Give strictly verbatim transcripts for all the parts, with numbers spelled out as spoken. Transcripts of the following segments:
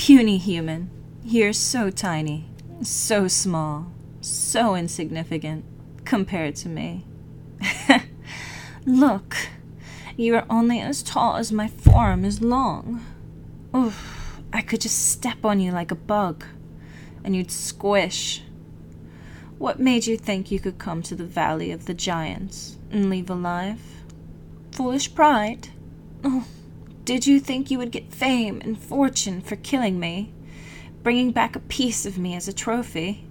Puny human, you're so tiny, so small, so insignificant compared to me. Look, you are only as tall as my forearm is long. Oof, I could just step on you like a bug, and you'd squish. What made you think you could come to the Valley of the Giants and leave alive? Foolish pride? Oh, did you think you would get fame and fortune for killing me, bringing back a piece of me as a trophy?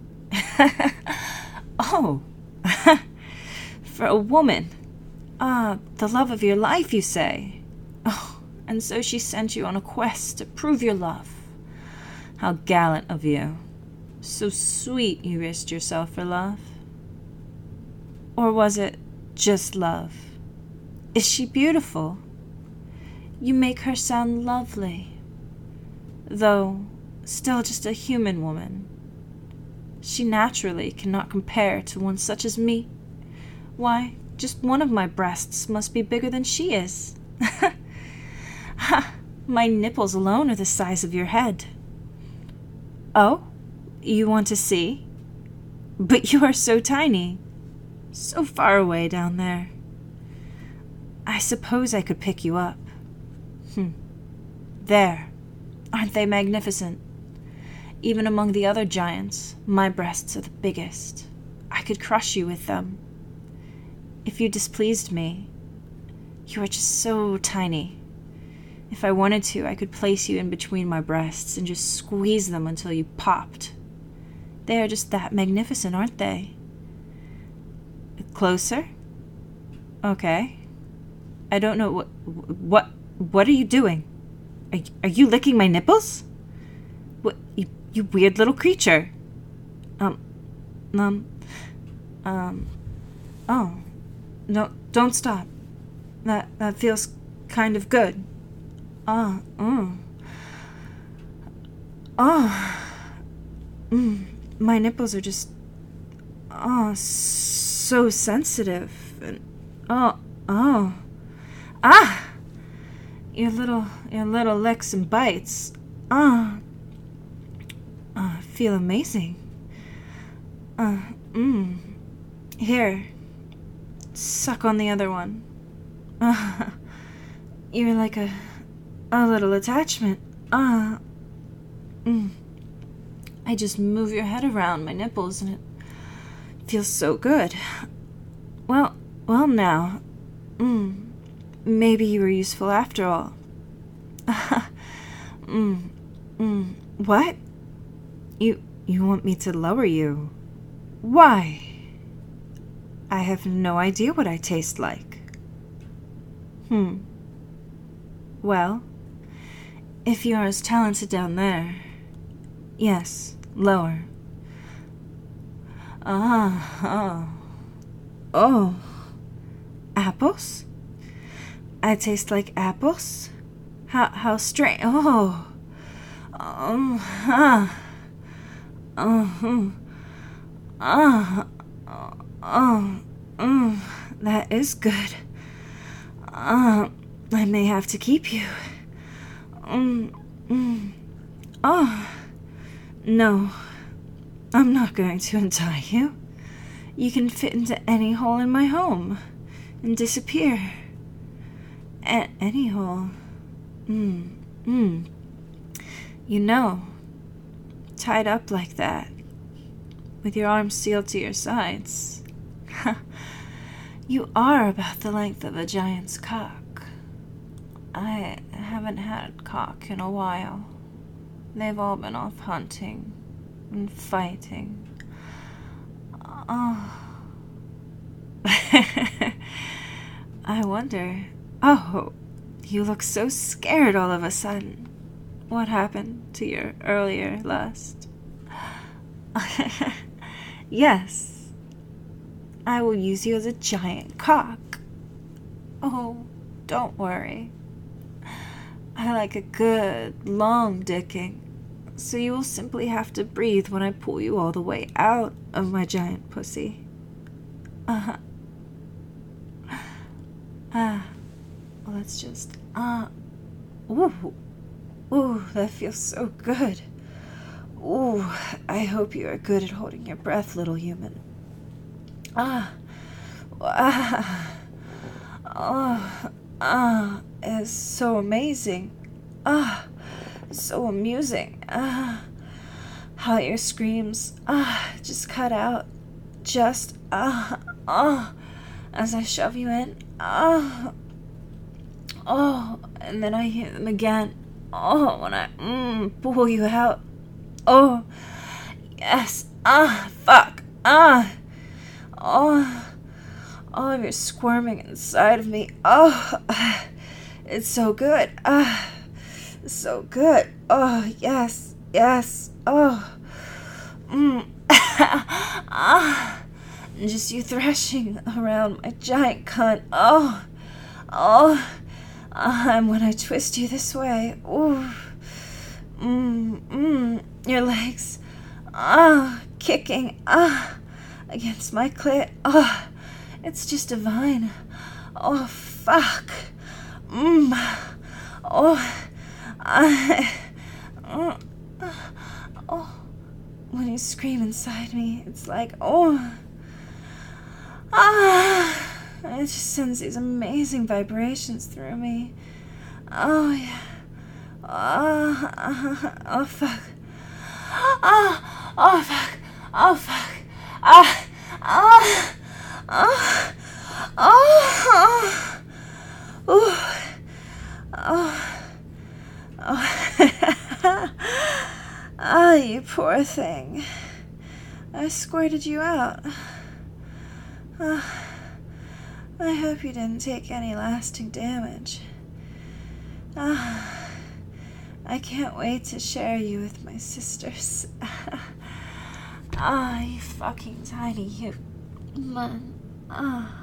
Oh, for a woman. Ah, the love of your life, you say? Oh, and so she sent you on a quest to prove your love. How gallant of you. So sweet you risked yourself for love. Or was it just love? Is she beautiful? You make her sound lovely, though still just a human woman. She naturally cannot compare to one such as me. Why, just one of my breasts must be bigger than she is. Ha! My nipples alone are the size of your head. Oh, you want to see? But you are so tiny, so far away down there. I suppose I could pick you up. Hmm. There. Aren't they magnificent? Even among the other giants, my breasts are the biggest. I could crush you with them. If you displeased me, you are just so tiny. If I wanted to, I could place you in between my breasts and just squeeze them until you popped. They are just that magnificent, aren't they? Closer? Okay. I don't know what... What, what are you doing? Are, are you licking my nipples? What, you, you weird little creature. Um, um, um, oh. No, don't stop. That, that feels kind of good. Ah, oh. Oh. Mm, my nipples are just, oh, so sensitive. And, oh, oh. Ah! Your little, your little licks and bites. Ah. Uh, feel amazing. Uh, mm. Here. Suck on the other one. Uh, you're like a, a little attachment. Ah. Mm. I just move your head around my nipples and it feels so good. Well, well now. Mm. Maybe you were useful after all. mm. Mm. What? You, you want me to lower you? Why? I have no idea what I taste like. Hmm. Well, if you are as talented down there, yes, lower. Ah, oh. Oh. Apples? I taste like apples? How, how strange. Oh. Um, ah. Oh. Ah. Oh. Mm, that is good. Uh, I may have to keep you. Mm, mm. Oh. No. I'm not going to untie you. You can fit into any hole in my home and disappear. A- any hole. Mm, mm. You know, tied up like that, with your arms sealed to your sides. You are about the length of a giant's cock. I haven't had cock in a while. They've all been off hunting and fighting. Oh. I wonder. Oh, you look so scared all of a sudden. What happened to your earlier lust? Yes. I will use you as a giant cock. Oh, don't worry. I like a good, long dicking, so you will simply have to breathe when I pull you all the way out of my giant pussy. Uh-huh. Ah, let's just, uh, ooh. Ooh, that feels so good. Ooh, I hope you are good at holding your breath, little human. Ah, ah, oh, ah, it's so amazing. Ah, so amusing. Ah, how your screams, ah, just cut out. Just, ah, ah, as I shove you in. Ah, oh, and then I hear them again. Oh, when I, mm, pull you out. Oh, yes. Ah, fuck. Ah. Oh. Oh, you're squirming inside of me. Oh, it's so good. Ah, so good. Oh, yes. Yes. Oh. Mm. Ah. Just you thrashing around my giant cunt. Oh. Oh. Ah, and when I twist you this way. Ooh. Mmm. Mmm. Your legs. Ah. Kicking. Ah. Against my clit. Ah. It's just divine. Oh, fuck. Mmm. Oh. I. Oh. Oh. When you scream inside me, it's like, oh. Ah. It just sends these amazing vibrations through me. Oh, yeah. Oh, uh, oh fuck. Oh, oh, fuck. Oh, fuck. Ah. Ah. Oh, oh, oh, oh, oh, oh, you poor thing. I squirted you out. Oh, I hope you didn't take any lasting damage. Oh, I can't wait to share you with my sisters. Ah, oh, you fucking tiny human. Ah.